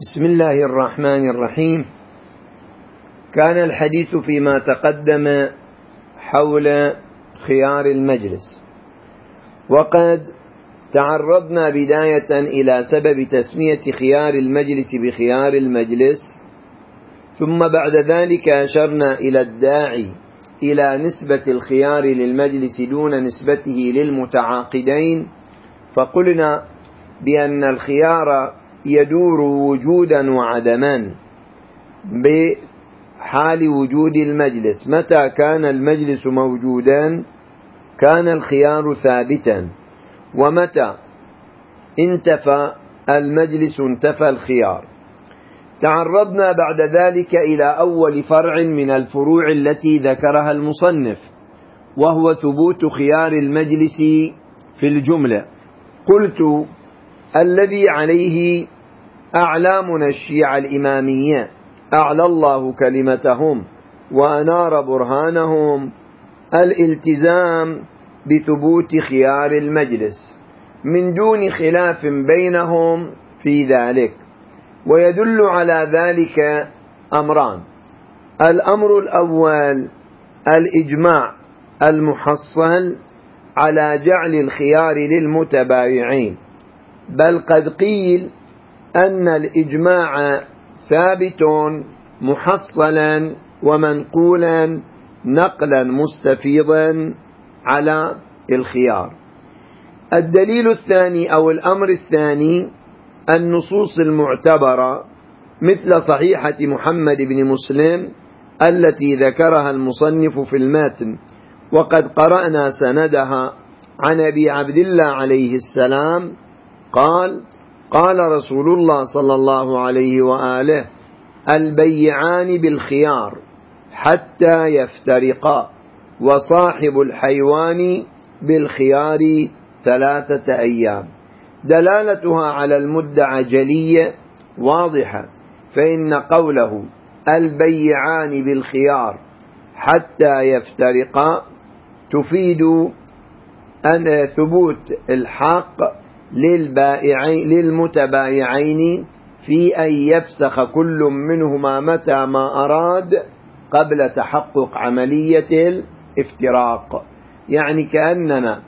بسم الله الرحمن الرحيم. كان الحديث فيما تقدم حول خيار المجلس، وقد تعرضنا بداية إلى سبب تسمية خيار المجلس بخيار المجلس، ثم بعد ذلك أشرنا إلى الداعي إلى نسبة الخيار للمجلس دون نسبته للمتعاقدين، فقلنا بأن الخيار يدور وجودا وعدما بحال وجود المجلس. متى كان المجلس موجودا كان الخيار ثابتا، ومتى انتفى المجلس انتفى الخيار. تعرضنا بعد ذلك إلى أول فرع من الفروع التي ذكرها المصنف، وهو ثبوت خيار المجلس في الجملة. قلت: الذي عليه أعلامنا الشيعة الإمامية أعلى الله كلمتهم وأنار برهانهم الالتزام بثبوت خيار المجلس من دون خلاف بينهم في ذلك، ويدل على ذلك أمران. الأمر الأول الإجماع المحصل على جعل الخيار للمتبايعين، بل قد قيل أن الإجماع ثابت محصلا ومنقولا نقلا مستفيضا على الخيار. الدليل الثاني أو الأمر الثاني النصوص المعتبرة مثل صحيحة محمد بن مسلم التي ذكرها المصنف في الماتن، وقد قرأنا سندها عن أبي عبد الله عليه السلام قال: قال رسول الله صلى الله عليه وآله: البيعان بالخيار حتى يفترقا، وصاحب الحيوان بالخيار 3 أيام. دلالتها على المدعى جلية واضحة، فإن قوله البيعان بالخيار حتى يفترقا تفيد أن ثبوت الحق للمتبايعين في أن يفسخ كل منهما متى ما أراد قبل تحقق عملية الافتراق. يعني كأننا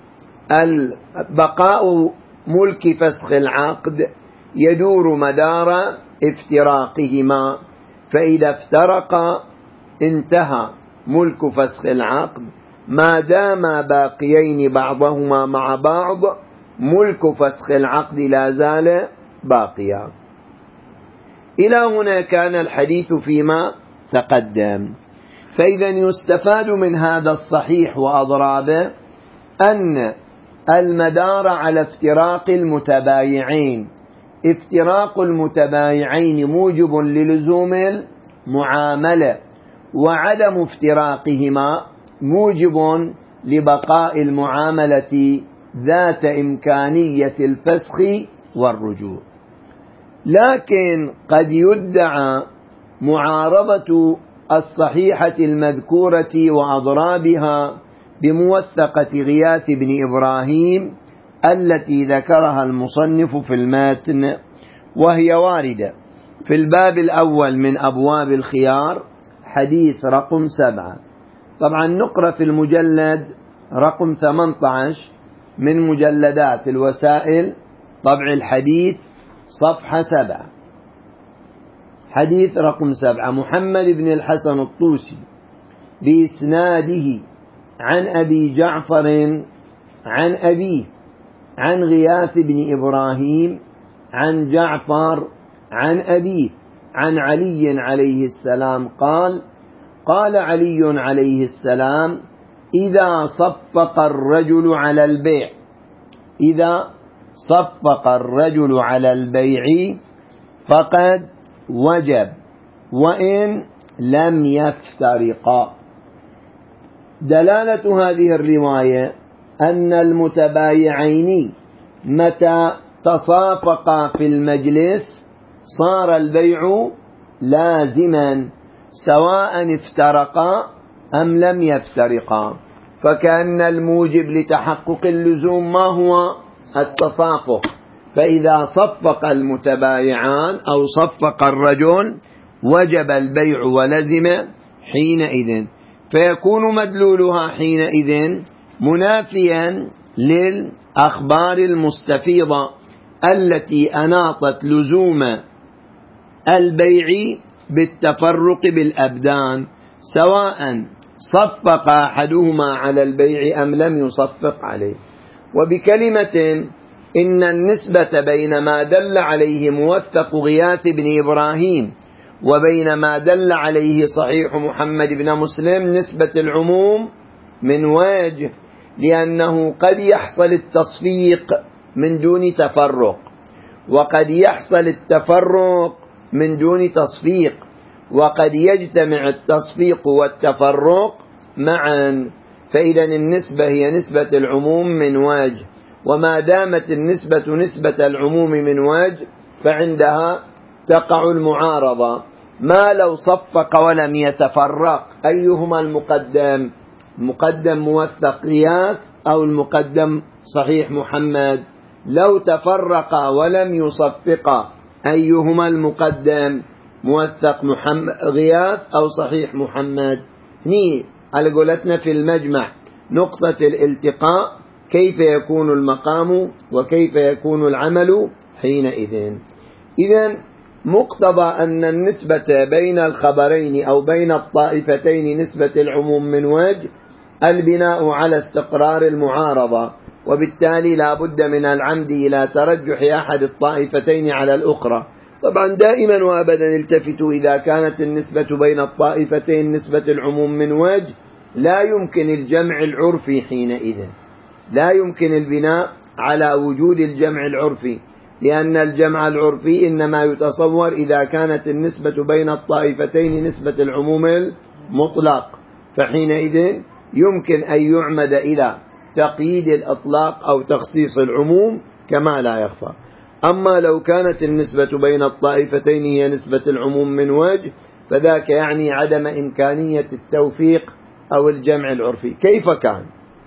بقاء ملك فسخ العقد يدور مدار افتراقهما، فإذا افترقا انتهى ملك فسخ العقد، ما داما باقيين بعضهما مع بعض ملك فسخ العقد لا زال باقيا. إلى هنا كان الحديث فيما تقدم. فإذا يستفاد من هذا الصحيح وأضرابه أن المدار على افتراق المتبايعين. افتراق المتبايعين موجب للزوم المعاملة، وعدم افتراقهما موجب لبقاء المعاملة ذات إمكانية الفسخ والرجوع. لكن قد يدعى معارضة الصحيحة المذكورة وأضرابها بموثقة غياث بن إبراهيم التي ذكرها المصنف في الماتن، وهي واردة في الباب الأول من أبواب الخيار، حديث رقم 7. طبعا نقرأ في المجلد رقم 18 من مجلدات الوسائل طبع الحديث صفحة 7. حديث رقم 7: محمد بن الحسن الطوسي بإسناده عن أبي جعفر عن أبيه عن غياث بن إبراهيم عن جعفر عن أبيه عن علي عليه السلام قال: قال علي عليه السلام: إذا صفق الرجل على البيع، إذا صفق الرجل على البيع فقد وجب وإن لم يفترقا. دلالة هذه الرواية أن المتبايعين متى تصافقا في المجلس صار البيع لازما سواء افترقا أم لم يفترقا، فكأن الموجب لتحقق اللزوم ما هو؟ التصافق. فإذا صفق المتبايعان أو صفق الرجل وجب البيع ولزم حينئذ، فيكون مدلولها حينئذ منافيا للأخبار المستفيضة التي أناطت لزوم البيع بالتفرق بالأبدان، سواء صفق أحدهما على البيع أم لم يصفق عليه. وبكلمة إن النسبة بين ما دل عليه موثق غياث بن إبراهيم وبين ما دل عليه صحيح محمد بن مسلم نسبة العموم من وجه، لأنه قد يحصل التصفيق من دون تفرق، وقد يحصل التفرق من دون تصفيق، وقد يجتمع التصفيق والتفرق معا، فإذا النسبة هي نسبة العموم من وجه، وما دامت النسبة نسبة العموم من وجه فعندها تقع المعارضة. ما لو صفق ولم يتفرق، أيهما المقدم؟ مقدم موثق غياث أو المقدم صحيح محمد؟ لو تفرق ولم يصفق أيهما المقدم؟ موثق غياث أو صحيح محمد؟ ني على قولتنا في المجمع نقطة الالتقاء كيف يكون المقام وكيف يكون العمل حينئذ. إذن مقتضى أن النسبة بين الخبرين أو بين الطائفتين نسبة العموم من وجه البناء على استقرار المعارضة، وبالتالي لا بد من العمد إلى ترجح أحد الطائفتين على الأخرى. طبعا دائما وأبدا التفتوا، إذا كانت النسبة بين الطائفتين نسبة العموم من وجه لا يمكن الجمع العرفي حينئذ، لا يمكن البناء على وجود الجمع العرفي، لأن الجمع العرفي إنما يتصور إذا كانت النسبة بين الطائفتين نسبة العموم المطلق، فحينئذ يمكن أن يعمد إلى تقييد الإطلاق أو تخصيص العموم كما لا يخفى. أما لو كانت النسبة بين الطائفتين هي نسبة العموم من وجه فذاك يعني عدم إمكانية التوفيق أو الجمع العرفي. كيف كان؟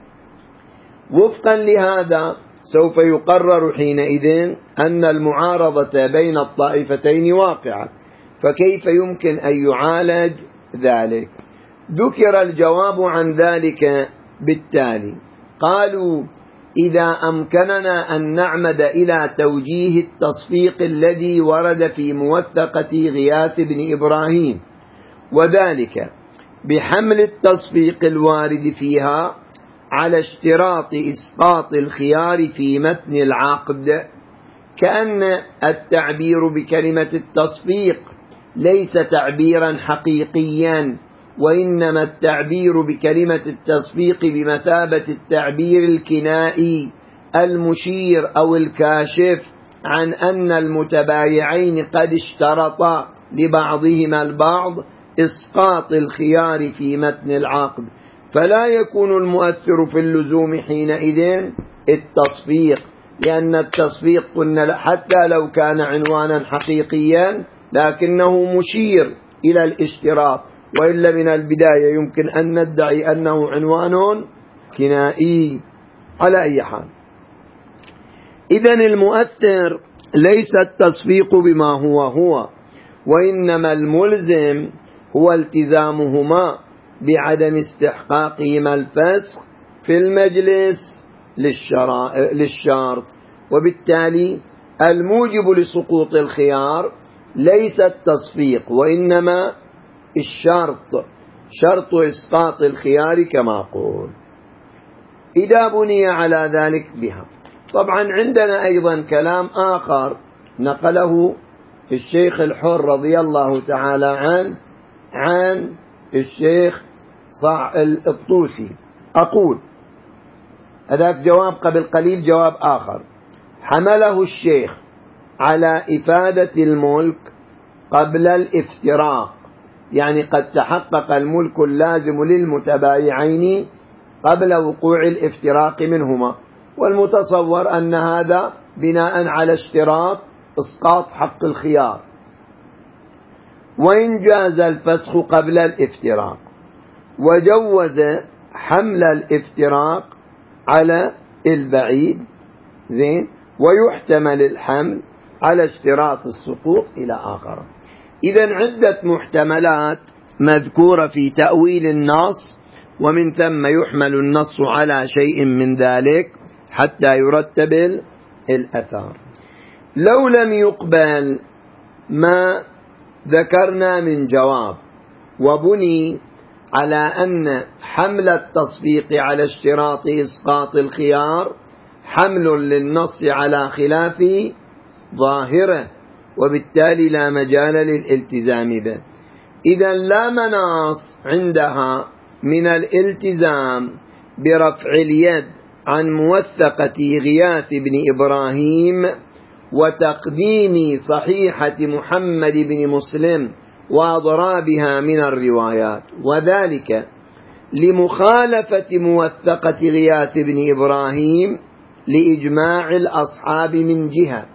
وفقا لهذا سوف يقرر حينئذ أن المعارضة بين الطائفتين واقعة، فكيف يمكن أن يعالج ذلك؟ ذكر الجواب عن ذلك بالتالي: قالوا إذا أمكننا أن نعمد إلى توجيه التصفيق الذي ورد في موثقة غياث بن إبراهيم، وذلك بحمل التصفيق الوارد فيها على اشتراط إسقاط الخيار في متن العقد، كأن التعبير بكلمة التصفيق ليس تعبيرا حقيقيا، وإنما التعبير بكلمة التصفيق بمثابة التعبير الكنائي المشير أو الكاشف عن أن المتبايعين قد اشترطا لبعضهما البعض إسقاط الخيار في متن العقد، فلا يكون المؤثر في اللزوم حينئذ التصفيق، لأن التصفيق قلنا حتى لو كان عنوانا حقيقيا لكنه مشير إلى الاشتراط، وإلا من البداية يمكن أن ندعي أنه عنوان كنائي. على أي حال، إذن المؤثر ليس التصفيق بما هو، وإنما الملزم هو التزامهما بعدم استحقاقهما الفسخ في المجلس للشرط، وبالتالي الموجب لسقوط الخيار ليس التصفيق وإنما الشرط، شرط إسقاط الخيار كما قول. إذا بني على ذلك بها. طبعا عندنا أيضا كلام آخر نقله الشيخ الحر رضي الله تعالى عنه عن الشيخ الطوسي. أقول هذاك جواب قبل قليل، جواب آخر حمله الشيخ على إفادة الملك قبل الافتراق، يعني قد تحقق الملك اللازم للمتبايعين قبل وقوع الافتراق منهما، والمتصور أن هذا بناء على اشتراط إسقاط حق الخيار، وإن جاز الفسخ قبل الافتراق وجوز حمل الافتراق على البعيد زين ويحتمل الحمل على اشتراط السقوط إلى آخر. إذن عدة محتملات مذكورة في تأويل النص، ومن ثم يحمل النص على شيء من ذلك حتى يرتب الأثار. لو لم يقبل ما ذكرنا من جواب وبني على أن حمل التصفيق على اشتراط إسقاط الخيار حمل للنص على خلاف ظاهره، وبالتالي لا مجال للالتزام به. إذا لا مناص عندها من الالتزام برفع اليد عن موثقة غياث بن إبراهيم وتقديم صحيحة محمد بن مسلم وأضرابها من الروايات، وذلك لمخالفة موثقة غياث بن إبراهيم لإجماع الأصحاب من جهة،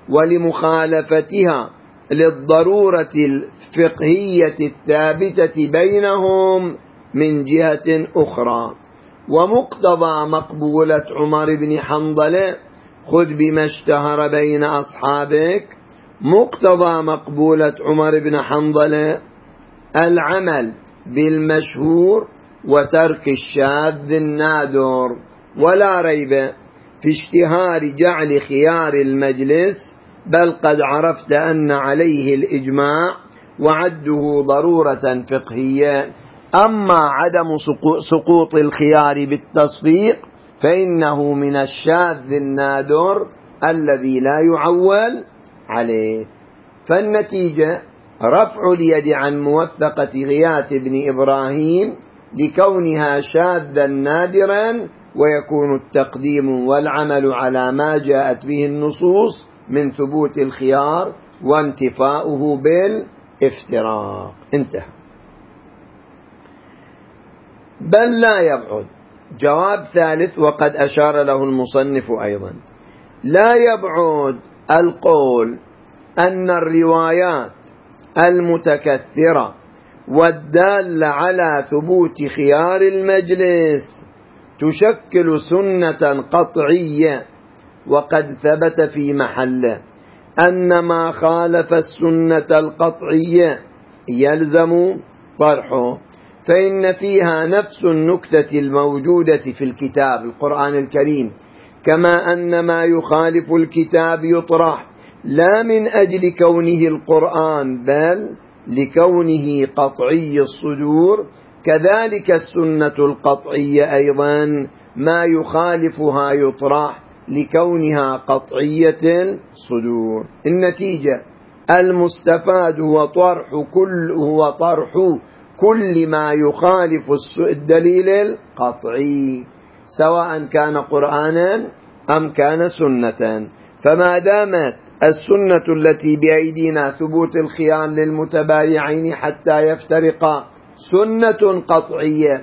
ولمخالفتها للضرورة الفقهية الثابتة بينهم من جهة أخرى. ومقتضى مقبولة عمر بن حنظلة، خذ بما اشتهر بين أصحابك، مقتضى مقبولة عمر بن حنظلة العمل بالمشهور وترك الشاذ النادر، ولا ريب في اشتهار جعل خيار المجلس، بل قد عرفت أن عليه الإجماع وعده ضرورة فقهية. أما عدم سقوط الخيار بالتصفيق فإنه من الشاذ النادر الذي لا يعول عليه. فالنتيجة رفع اليد عن موثقة غياث بن إبراهيم لكونها شاذا نادرا، ويكون التقديم والعمل على ما جاءت به النصوص من ثبوت الخيار وانتفاؤه بالافتراق. انتهى. بل لا يبعد جواب ثالث وقد أشار له المصنف أيضا، لا يبعد القول أن الروايات المتكثرة والدالة على ثبوت خيار المجلس تشكل سنة قطعية، وقد ثبت في محله أن ما خالف السنة القطعية يلزم طرحه، فإن فيها نفس النكتة الموجودة في الكتاب القرآن الكريم، كما أن ما يخالف الكتاب يطرح لا من أجل كونه القرآن بل لكونه قطعي الصدور. كذلك السنة القطعية أيضا ما يخالفها يطرح لكونها قطعية الصدور. النتيجة المستفاد هو طرح كل ما يخالف الدليل القطعي، سواء كان قرآنا أم كان سنة. فما دامت السنة التي بأيدينا ثبوت الخيار للمتبايعين حتى يفترقا سنة قطعية،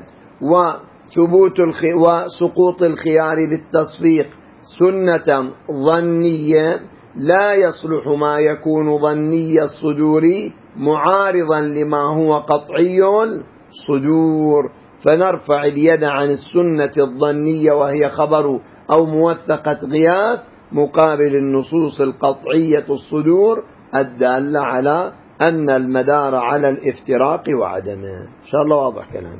وسقوط الخيار بالتصفيق سنة ظنية، لا يصلح ما يكون ظني الصدور معارضا لما هو قطعي الصدور، فنرفع اليد عن السنة الظنية وهي خبر أو موثقة غياث مقابل النصوص القطعية الصدور الدالة على أن المدار على الافتراق وعدمه. إن شاء الله واضح كلام.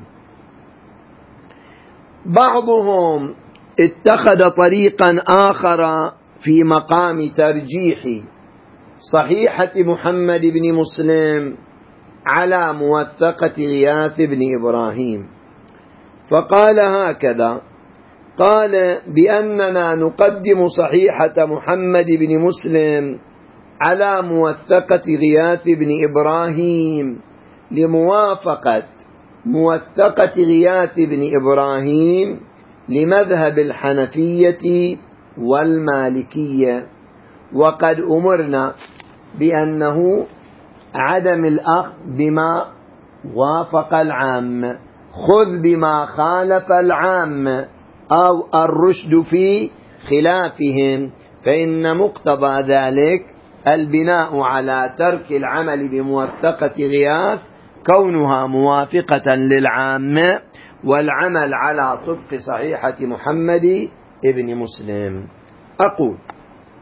بعضهم اتخذ طريقا آخر في مقام ترجيح صحيحة محمد بن مسلم على موثقة غياث بن إبراهيم، فقال هكذا: قال بأننا نقدم صحيحة محمد بن مسلم على موثقة غياث بن إبراهيم لموافقة موثقة غياث بن إبراهيم لمذهب الحنفية والمالكية، وقد أمرنا بأنه عدم الأخذ بما وافق العام، خذ بما خالف العام، أو الرشد في خلافهم، فإن مقتضى ذلك البناء على ترك العمل بموثقة غياث كونها موافقة للعامة، والعمل على طبق صحيحة محمد ابن مسلم. أقول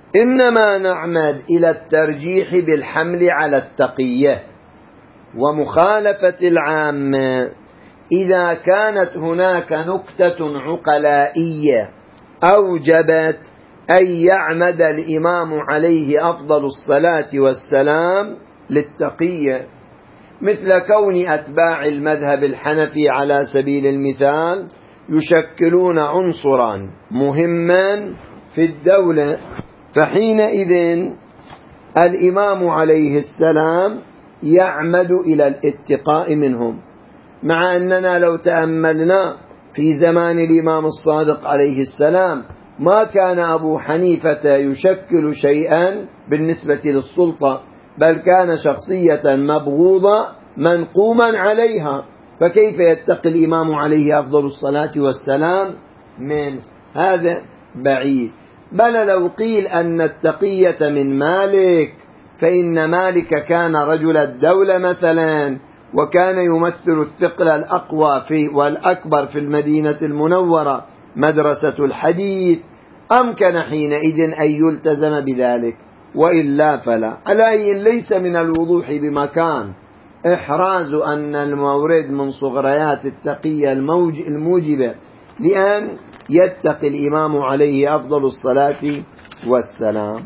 إنما نعمد إلى الترجيح بالحمل على التقية ومخالفة العامة إذا كانت هناك نكتة عقلائية أوجبت أن يعمد الإمام عليه أفضل الصلاة والسلام للتقية، مثل كون أتباع المذهب الحنفي على سبيل المثال يشكلون عنصرا مهما في الدولة، فحينئذ الإمام عليه السلام يعمد إلى الاتقاء منهم، مع أننا لو تأملنا في زمان الإمام الصادق عليه السلام ما كان أبو حنيفة يشكل شيئا بالنسبة للسلطة، بل كان شخصية مبغوضة منقوما عليها، فكيف يتقي الإمام عليه أفضل الصلاة والسلام من هذا؟ بعيد. بل لو قيل أن التقية من مالك، فإن مالك كان رجل الدولة مثلا، وكان يمثل الثقل الأقوى والأكبر في المدينة المنورة مدرسة الحديث، أمكن حينئذ أن يلتزم بذلك، وإلا فلا. على ليس من الوضوح بمكان إحراز أن المورد من صغريات التقية الموجبة لأن يتقي الإمام عليه أفضل الصلاة والسلام.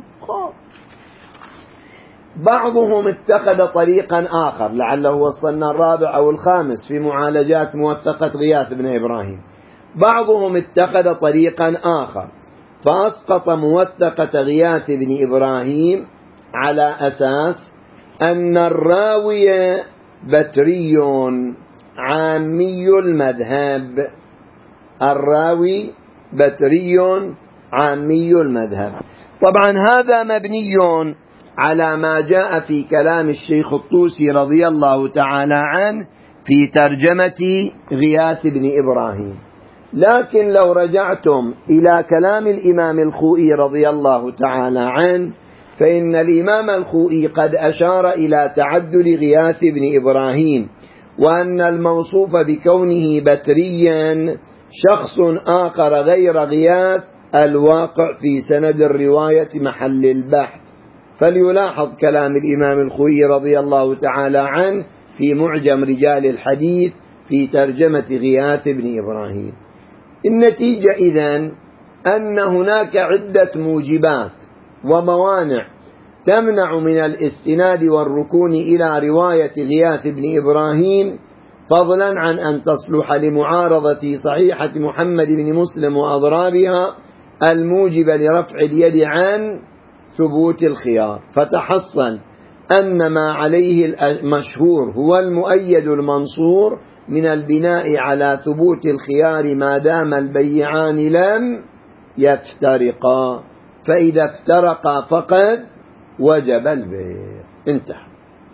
بعضهم اتخذ طريقا آخر، لعله وصلنا الرابع أو الخامس في معالجات موثقة غياث بن إبراهيم. بعضهم اتخذ طريقا آخر فأسقط موثقة غياث بن إبراهيم على أساس أن الراوي بتري عامي المذهب. الراوي بتري عامي المذهب. طبعا هذا مبني على ما جاء في كلام الشيخ الطوسي رضي الله تعالى عنه في ترجمة غياث بن إبراهيم. لكن لو رجعتم إلى كلام الإمام الخوئي رضي الله تعالى عنه، فإن الإمام الخوئي قد أشار إلى تعدل غياث بن إبراهيم، وأن الموصوف بكونه بتريا شخص آخر غير غياث الواقع في سند الرواية محل البحث. فليلاحظ كلام الإمام الخوئي رضي الله تعالى عنه في معجم رجال الحديث في ترجمة غياث بن إبراهيم. النتيجة إذن أن هناك عدة موجبات وموانع تمنع من الاستناد والركون إلى رواية غياث بن إبراهيم، فضلا عن أن تصلح لمعارضة صحيحة محمد بن مسلم وأضرابها الموجبة لرفع اليد عن ثبوت الخيار. فتحصل أن ما عليه المشهور هو المؤيد المنصور من البناء على ثبوت الخيار ما دام البيعان لم يفترقا، فإذا افترقا فقد وجب البيع. انتهى.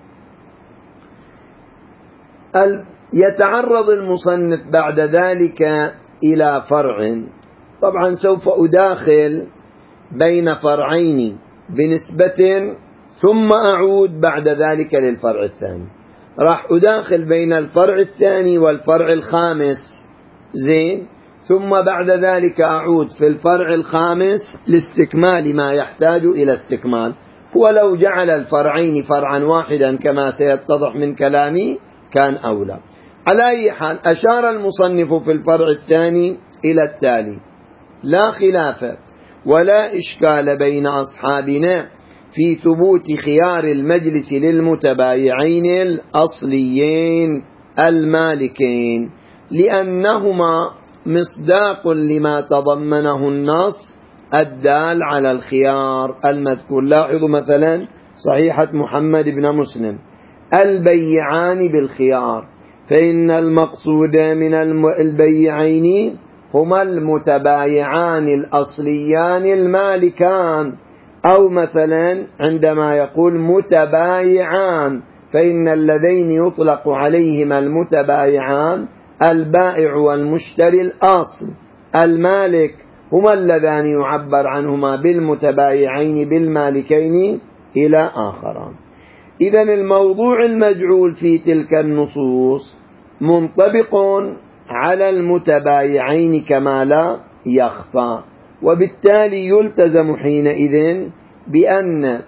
يتعرض المصنف بعد ذلك إلى فرع. طبعا سوف أداخل بين فرعين بنسبة ثم أعود بعد ذلك للفرع الثاني. راح أداخل بين الفرع الثاني والفرع الخامس، زين، ثم بعد ذلك أعود في الفرع الخامس لاستكمال ما يحتاج إلى استكمال. ولو جعل الفرعين فرعا واحدا كما سيتضح من كلامي كان أولى. على أي حال، أشار المصنف في الفرع الثاني إلى التالي: لا خلاف ولا إشكال بين أصحابنا في ثبوت خيار المجلس للمتبايعين الأصليين المالكين، لأنهما مصداق لما تضمنه النص الدال على الخيار المذكور. لاحظوا مثلا صحيحة محمد بن مسلم: البيعان بالخيار، فإن المقصود من البيعين هما المتبايعان الأصليان المالكان. أو مثلا عندما يقول متبايعان، فإن اللذين يطلق عليهما المتبايعان البائع والمشتري الأصل، المالك هما اللذان يعبر عنهما بالمتبايعين بالمالكين إلى آخران. إذن الموضوع المجعول في تلك النصوص منطبق على المتبايعين كما لا يخفى، وبالتالي يلتزم حينئذ بأن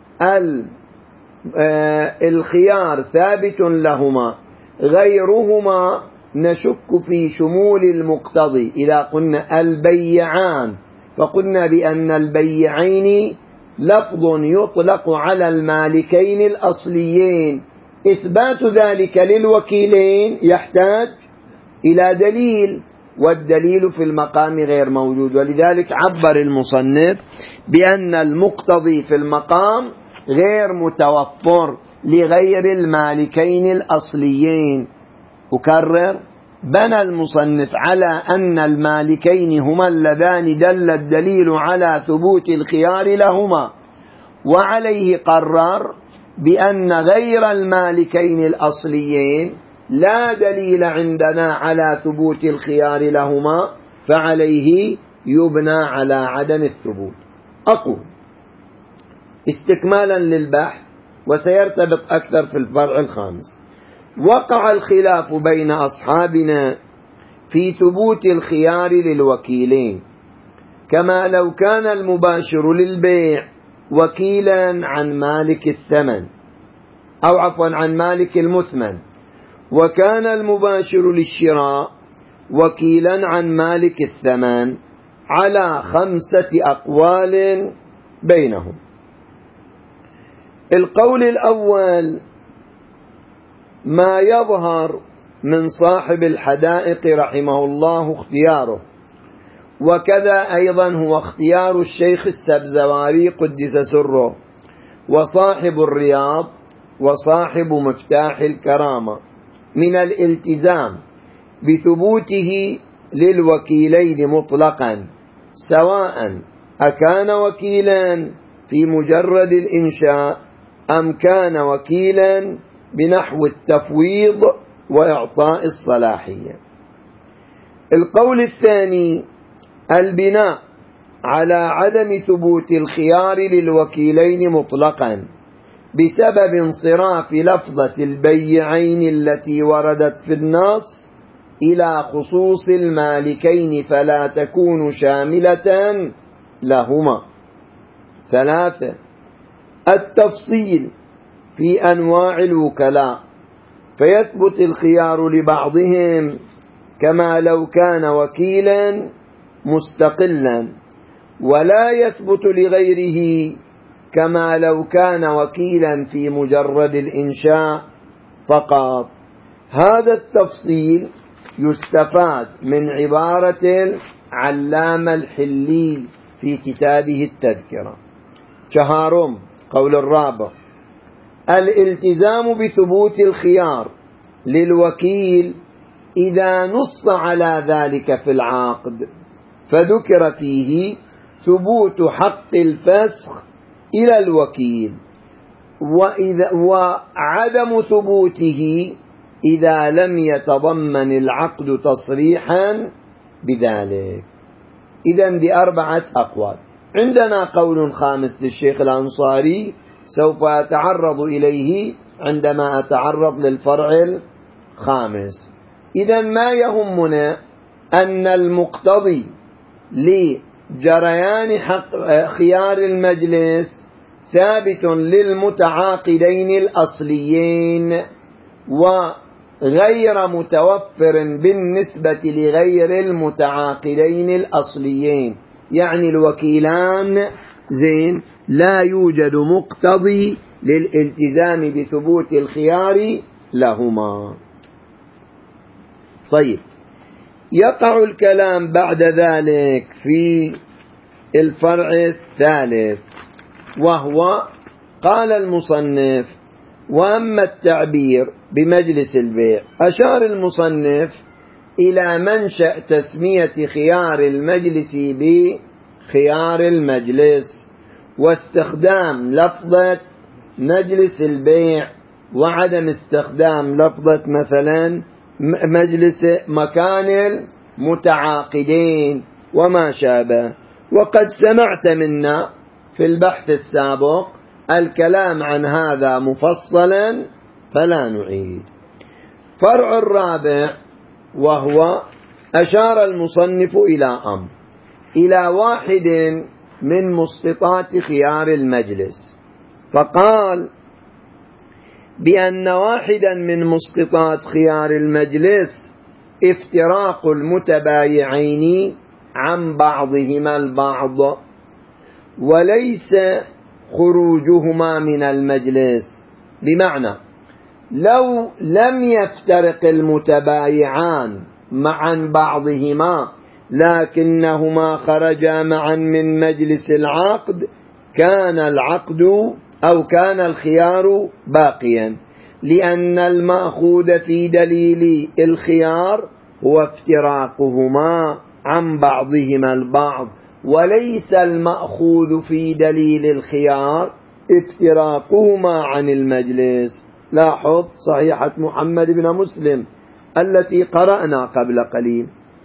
الخيار ثابت لهما، غيرهما نشك في شمول المقتضي. إذا قلنا البيعان فقلنا بأن البيعين لفظ يطلق على المالكين الأصليين، إثبات ذلك للوكيلين يحتاج إلى دليل، والدليل في المقام غير موجود، ولذلك عبر المصنف بأن المقتضي في المقام غير متوفر لغير المالكين الأصليين. أكرر، بنى المصنف على أن المالكين هما اللذان دل الدليل على ثبوت الخيار لهما، وعليه قرر بأن غير المالكين الأصليين لا دليل عندنا على ثبوت الخيار لهما، فعليه يبنى على عدم الثبوت. أقول استكمالا للبحث وسيرتبط أكثر في الفرع الخامس: وقع الخلاف بين أصحابنا في ثبوت الخيار للوكيلين، كما لو كان المباشر للبيع وكيلا عن مالك الثمن، أو عفوا عن مالك المثمن، وكان المباشر للشراء وكيلا عن مالك الثمن، على 5 أقوال بينهم. القول الأول ما يظهر من صاحب الحدائق رحمه الله اختياره، وكذا أيضا هو اختيار الشيخ السبزواري قدس سره، وصاحب الرياض، وصاحب مفتاح الكرامة، من الالتزام بثبوته للوكيلين مطلقا، سواء أكان وكيلا في مجرد الإنشاء أم كان وكيلا بنحو التفويض وإعطاء الصلاحية. القول الثاني البناء على عدم ثبوت الخيار للوكيلين مطلقا بسبب انصراف لفظة البيعين التي وردت في النص إلى خصوص المالكين فلا تكون شاملة لهما. 3 التفصيل في أنواع الوكلاء، فيثبت الخيار لبعضهم كما لو كان وكيلا مستقلا، ولا يثبت لغيره كما لو كان وكيلا في مجرد الإنشاء فقط. هذا التفصيل يستفاد من عبارة العلامة الحلي في كتابه التذكرة. 4 قول الرابع: الالتزام بثبوت الخيار للوكيل إذا نص على ذلك في العقد، فذكر فيه ثبوت حق الفسخ إلى الوكيل، وعدم ثبوته إذا لم يتضمن العقد تصريحا بذلك. إذن دي 4 أقوال. عندنا قول خامس للشيخ الأنصاري سوف أتعرض إليه عندما أتعرض للفرع الخامس. إذن ما يهمنا أن المقتضي لجريان حق خيار المجلس ثابت للمتعاقدين الأصليين وغير متوفر بالنسبة لغير المتعاقدين الأصليين، يعني الوكيلان زين لا يوجد مقتضي للالتزام بثبوت الخيار لهما. طيب، يقع الكلام بعد ذلك في الفرع الثالث، وهو قال المصنف: وأما التعبير بمجلس البيع، أشار المصنف إلى منشأ تسمية خيار المجلس بخيار المجلس، واستخدام لفظة مجلس البيع، وعدم استخدام لفظة مثلا مجلس مكان المتعاقدين وما شابه. وقد سمعت منا في البحث السابق الكلام عن هذا مفصلا فلا نعيد. فرع الرابع، وهو أشار المصنف إلى أمر: إلى واحد من مسقطات خيار المجلس، فقال بأن واحدا من مسقطات خيار المجلس افتراق المتبايعين عن بعضهما البعض وليس خروجهما من المجلس. بمعنى لو لم يفترق المتبايعان عن بعضهما لكنهما خرجا معا من مجلس العقد كان العقد أو كان الخيار باقيا، لأن المأخوذ في دليل الخيار هو افتراقهما عن بعضهما البعض، وليس المأخوذ في دليل الخيار افتراقهما عن المجلس. لاحظ صحيحة محمد بن مسلم التي قرأنا قبل قليل،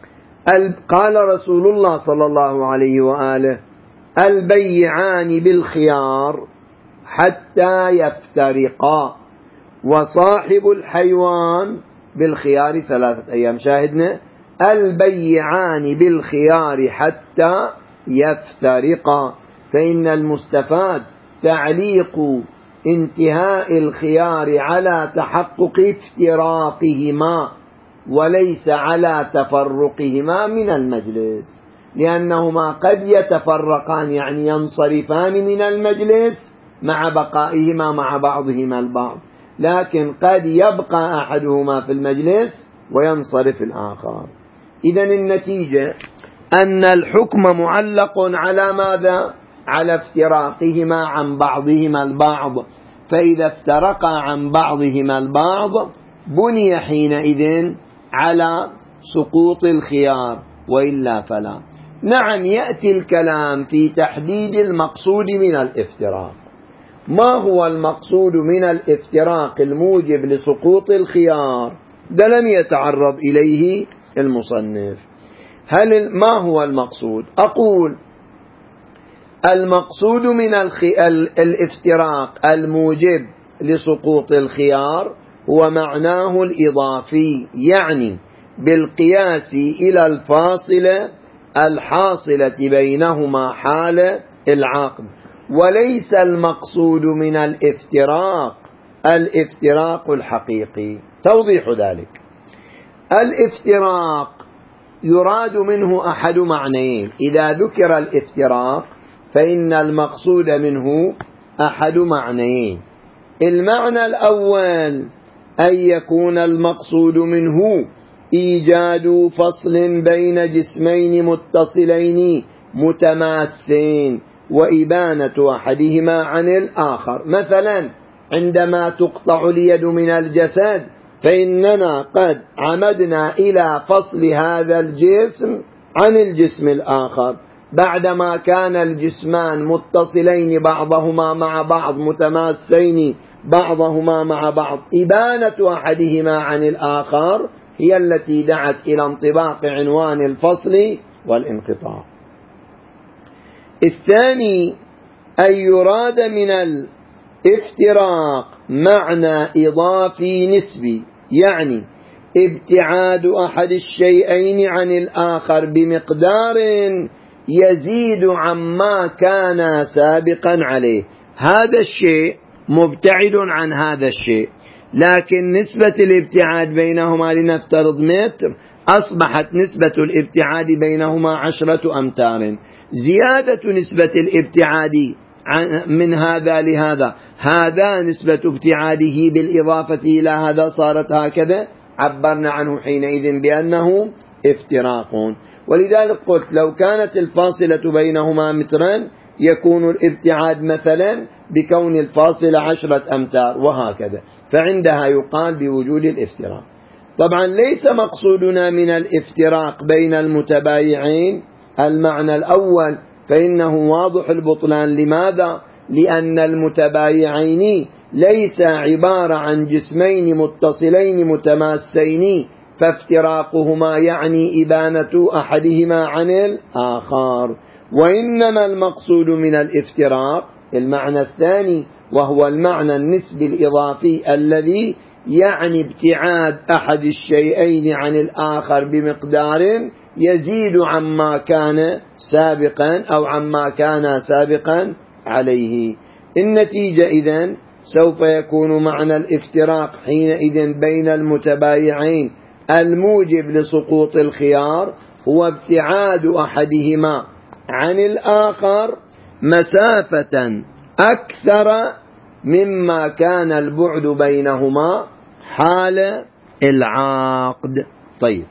قال رسول الله صلى الله عليه وآله: البيعان بالخيار حتى يفترقا، وصاحب الحيوان بالخيار 3 أيام. شاهدنا البيعان بالخيار حتى يفترقا، فإن المستفاد تعليق انتهاء الخيار على تحقق افتراقهما وليس على تفرقهما من المجلس، لأنهما قد يتفرقان يعني ينصرفان من المجلس مع بقائهما مع بعضهما البعض، لكن قد يبقى أحدهما في المجلس وينصرف الآخر. إذن النتيجة أن الحكم معلق على ماذا؟ على افتراقهما عن بعضهما البعض، فإذا افترقا عن بعضهما البعض بني حينئذ على سقوط الخيار، وإلا فلا. نعم، يأتي الكلام في تحديد المقصود من الافتراق. ما هو المقصود من الافتراق الموجب لسقوط الخيار؟ ده لم يتعرض إليه المصنف. ما هو المقصود؟ أقول المقصود من الافتراق الموجب لسقوط الخيار هو معناه الإضافي، يعني بالقياس إلى الفاصلة الحاصلة بينهما حال العقد، وليس المقصود من الافتراق الحقيقي. توضيح ذلك: الافتراق يراد منه أحد معنيين. إذا ذكر الافتراق فإن المقصود منه أحد معنيين. المعنى الأول أن يكون المقصود منه إيجاد فصل بين جسمين متصلين متماسين وإبانة أحدهما عن الآخر. مثلا عندما تقطع اليد من الجسد فإننا قد عمدنا إلى فصل هذا الجسم عن الجسم الآخر، بعدما كان الجسمان متصلين بعضهما مع بعض متماسين بعضهما مع بعض، إبانة أحدهما عن الآخر هي التي دعت إلى انطباق عنوان الفصل والانقطاع. الثاني أن يراد من الافتراق معنى إضافي نسبي، يعني ابتعاد أحد الشيئين عن الآخر بمقدار يزيد عما كان سابقا عليه. هذا الشيء مبتعد عن هذا الشيء، لكن نسبة الابتعاد بينهما لنفترض متر، أصبحت نسبة الابتعاد بينهما 10 أمتار. زيادة نسبة الابتعاد من هذا لهذا، هذا نسبة ابتعاده بالإضافة إلى هذا صارت هكذا، عبرنا عنه حينئذ بأنه افتراق. ولذلك قلت لو كانت الفاصلة بينهما مترا يكون الابتعاد مثلا بكون الفاصلة 10 أمتار وهكذا، فعندها يقال بوجود الافتراق. طبعا ليس مقصودنا من الافتراق بين المتبايعين المعنى الأول، فإنه واضح البطلان. لماذا؟ لأن المتبايعين ليس عبارة عن جسمين متصلين متماسين، فافتراقهما يعني إبانة أحدهما عن الآخر، وإنما المقصود من الافتراق المعنى الثاني، وهو المعنى النسبي الإضافي الذي يعني ابتعاد أحد الشيئين عن الآخر بمقدار يزيد عما كان سابقا أو عما كان سابقا عليه. النتيجة إذن سوف يكون معنى الافتراق حينئذ بين المتبايعين الموجب لسقوط الخيار هو ابتعاد أحدهما عن الآخر مسافة أكثر مما كان البعد بينهما حال العقد. طيب،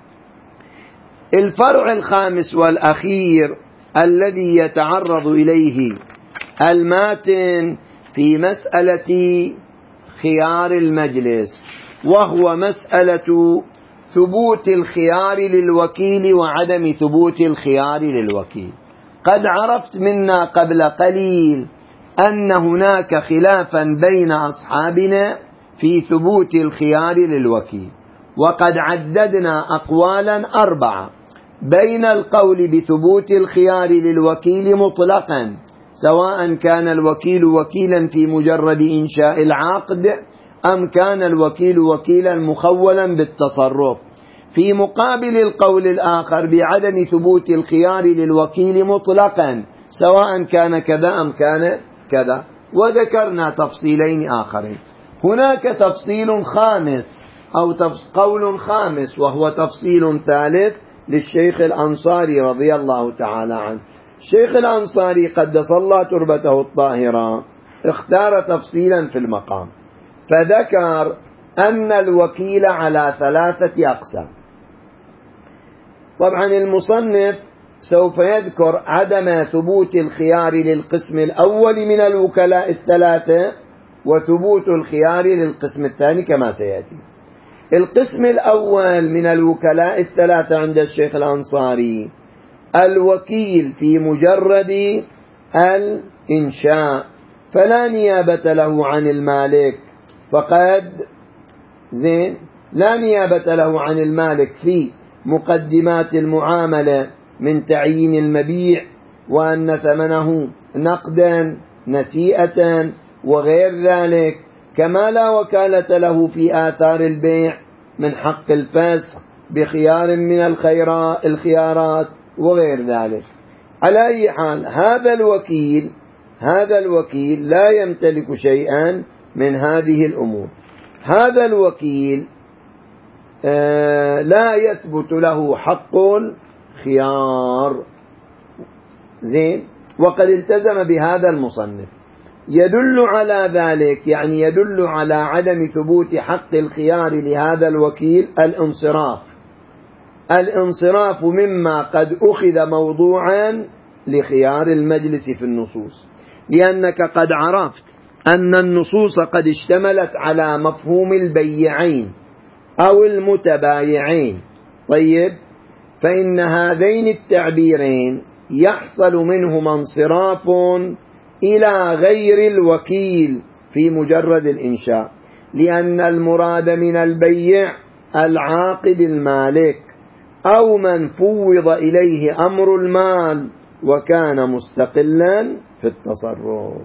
الفرع الخامس والأخير الذي يتعرض إليه الماتن في مسألة خيار المجلس، وهو مسألة ثبوت الخيار للوكيل وعدم ثبوت الخيار للوكيل. قد عرفت منا قبل قليل أن هناك خلافا بين أصحابنا في ثبوت الخيار للوكيل، وقد عددنا أقوالا 4 بين القول بثبوت الخيار للوكيل مطلقا سواء كان الوكيل وكيلا في مجرد إنشاء العقد أم كان الوكيل وكيلا مخولا بالتصرف، في مقابل القول الآخر بعدم ثبوت الخيار للوكيل مطلقا سواء كان كذا أم كان كذا. وذكرنا تفصيلين آخرين. هناك تفصيل خامس أو قول خامس وهو تفصيل ثالث للشيخ الأنصاري رضي الله تعالى عنه. الشيخ الأنصاري قدس الله تربته الطاهرة اختار تفصيلا في المقام، فذكر أن الوكيل على 3 أقسام. طبعا المصنف سوف يذكر عدم ثبوت الخيار للقسم الأول من الوكلاء 3 وثبوت الخيار للقسم الثاني كما سيأتي. القسم الأول من الوكلاء 3 عند الشيخ الأنصاري الوكيل في مجرد الإنشاء فلا نيابة له عن المالك، فقد لا نيابة له عن المالك في مقدمات المعاملة من تعيين المبيع وأن ثمنه نقدا نسيئة وغير ذلك، كما لا وكالة له في آثار البيع من حق الفسخ بخيار من الخيارات وغير ذلك. على أي حال هذا الوكيل لا يمتلك شيئا من هذه الأمور. هذا الوكيل لا يثبت له حق الخيار. وقد التزم بهذا المصنف. يدل على ذلك، يعني يدل على عدم ثبوت حق الخيار لهذا الوكيل الانصراف مما قد أخذ موضوعا لخيار المجلس في النصوص، لأنك قد عرفت أن النصوص قد اشتملت على مفهوم البيعين أو المتبايعين. طيب، فإن هذين التعبيرين يحصل منهما انصراف إلى غير الوكيل في مجرد الإنشاء، لأن المراد من البيع العاقد المالك أو من فوض إليه أمر المال وكان مستقلا في التصرف.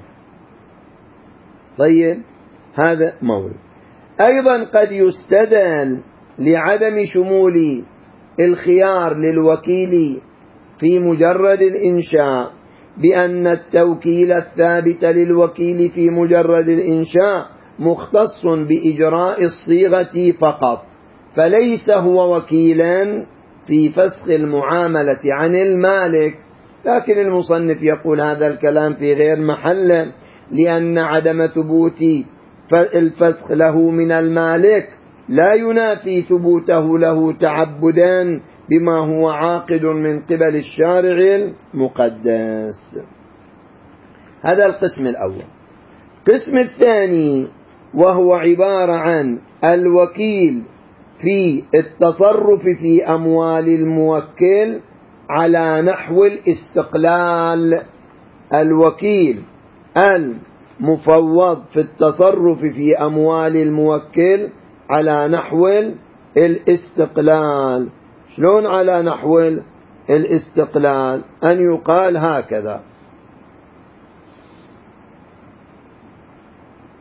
طيب، هذا مورد. أيضا قد يستدل لعدم شمول الخيار للوكيل في مجرد الإنشاء بأن التوكيل الثابت للوكيل في مجرد الإنشاء مختص بإجراء الصيغة فقط، فليس هو وكيلا في فسخ المعاملة عن المالك. لكن المصنف يقول هذا الكلام في غير محله، لأن عدم ثبوت الفسخ له من المالك لا ينافي ثبوته له تعبدا بما هو عاقد من قبل الشارع المقدس. هذا القسم الأول. القسم الثاني وهو عبارة عن الوكيل في التصرف في أموال الموكل على نحو الاستقلال. الوكيل المفوض في التصرف في أموال الموكل على نحو الاستقلال. شلون على نحو الاستقلال؟ أن يقال هكذا: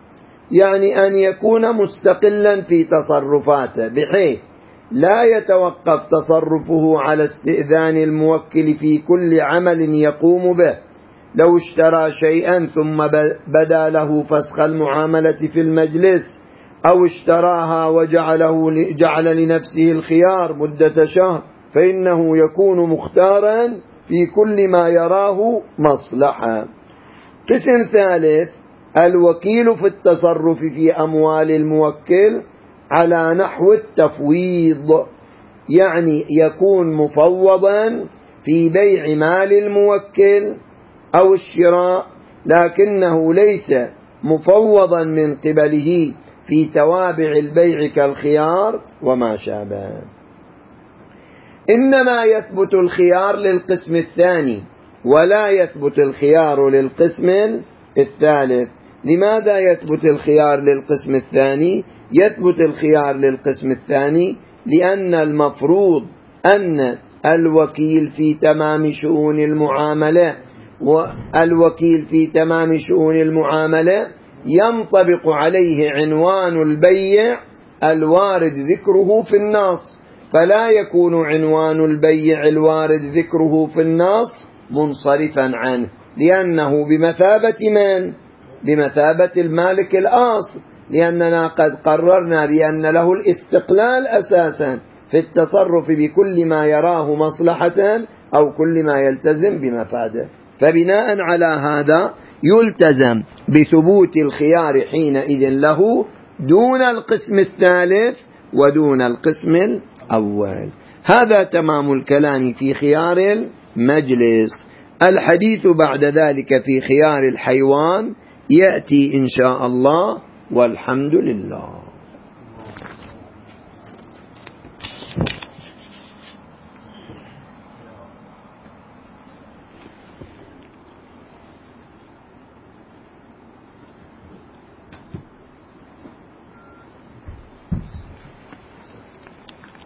يعني أن يكون مستقلا في تصرفاته بحيث لا يتوقف تصرفه على استئذان الموكل في كل عمل يقوم به. لو اشترى شيئا ثم بدا له فسخ المعاملة في المجلس، أو اشتراها جعل لنفسه الخيار مدة شهر، فإنه يكون مختارا في كل ما يراه مصلحة. قسم ثالث: الوكيل في التصرف في أموال الموكل على نحو التفويض، يعني يكون مفوضا في بيع مال الموكل أو الشراء، لكنه ليس مفوضا من قبله في توابع البيع كالخيار وما شابه. إنما يثبت الخيار للقسم الثاني ولا يثبت الخيار للقسم الثالث. لماذا يثبت الخيار للقسم الثاني؟ يثبت الخيار للقسم الثاني لأن المفروض أن الوكيل في تمام شؤون المعاملة ينطبق عليه عنوان البيع الوارد ذكره في النص، فلا يكون عنوان البيع الوارد ذكره في النص منصرفا عنه، لأنه بمثابة من؟ بمثابة المالك الأصل، لأننا قد قررنا بأن له الاستقلال أساسا في التصرف بكل ما يراه مصلحة أو كل ما يلتزم بمفاده. فبناء على هذا يلتزم بثبوت الخيار حينئذ له دون القسم الثالث ودون القسم الأول. هذا تمام الكلام في خيار المجلس. الحديث بعد ذلك في خيار الحيوان يأتي إن شاء الله، والحمد لله.